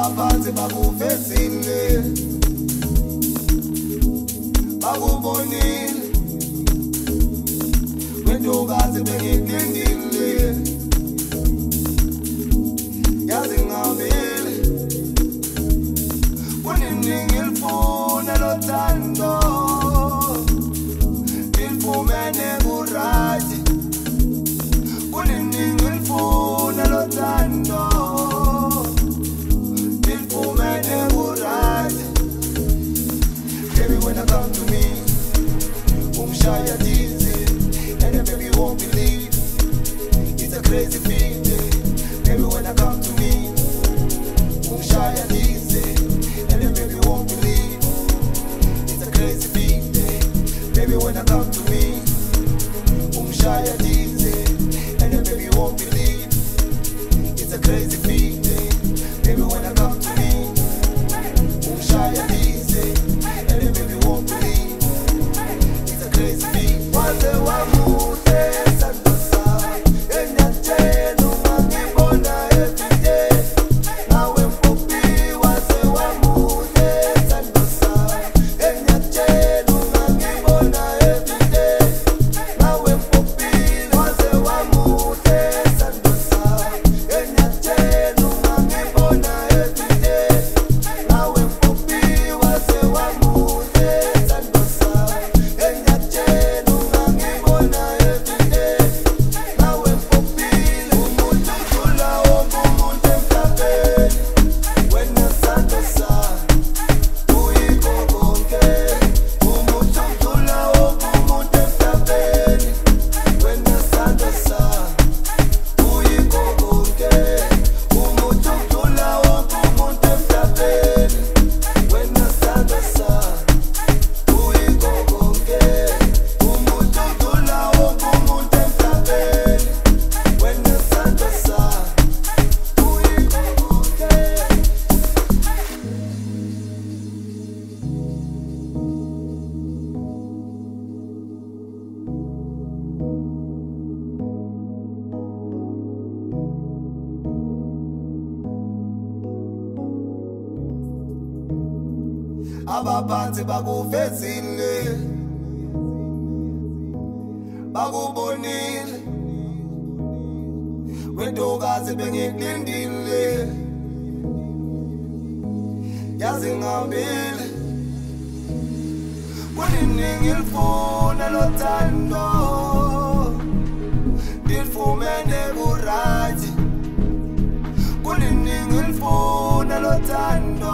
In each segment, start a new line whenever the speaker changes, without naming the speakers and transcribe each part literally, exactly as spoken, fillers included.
abaphansi bakufezile bakubonile wentokazi bengikulindile yazi ngihambile kunini ngilifuna lothando ngilifumene kurathi kunini ngilifuna lothando ngilifumene kurathi baby when I come to me umshaya dizzy and then baby you won't believe it's a crazy feeling baby when I come to me umshaya dizzy and then baby you won't believe it's a crazy feeling baby when I come to me umshaya dizzy and then baby you won't believe it's a crazy feeling baby when I come to me umshaya dizzy and then baby you won't believe it's a crazy feeling waze wamude sandosa enyathe noma ngibona everyday nawe mpopi waze wamude sandosa enyathe noma ngibona everyday nawe mpopi waze wamude sandosa enyathe noma ngibona everyday nawe mpopi waze wamude sandosa enyathe noma ngibona everyday nawe mpopi umuntu udlula wonke umuntu emhlabeni wena sandosa uyikho konke umuntu udlula wonke umuntu emhlabeni wena sandosa uyikho konke umuntu udlula wonke umuntu emhlabeni wena sandosa uyikho konke umuntu udlula wonke umuntu emhlabeni wena sandosa uyikho konke. Abaphansi bakufezile bakubonile wentokazi bengikulindile yazi ngihambile kunini ngilifuna lothando ngilifumene kurathi kunini ngilifuna lothando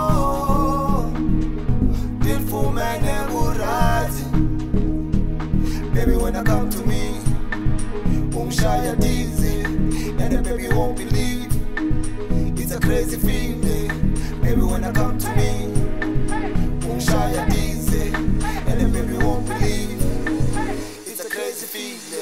ngilifumene kurathi baby when I come to me umshaya dizzy and then baby you won't believe it's a crazy feeling baby when I come to me umshaya dizzy and then baby you won't believe it's a crazy feeling.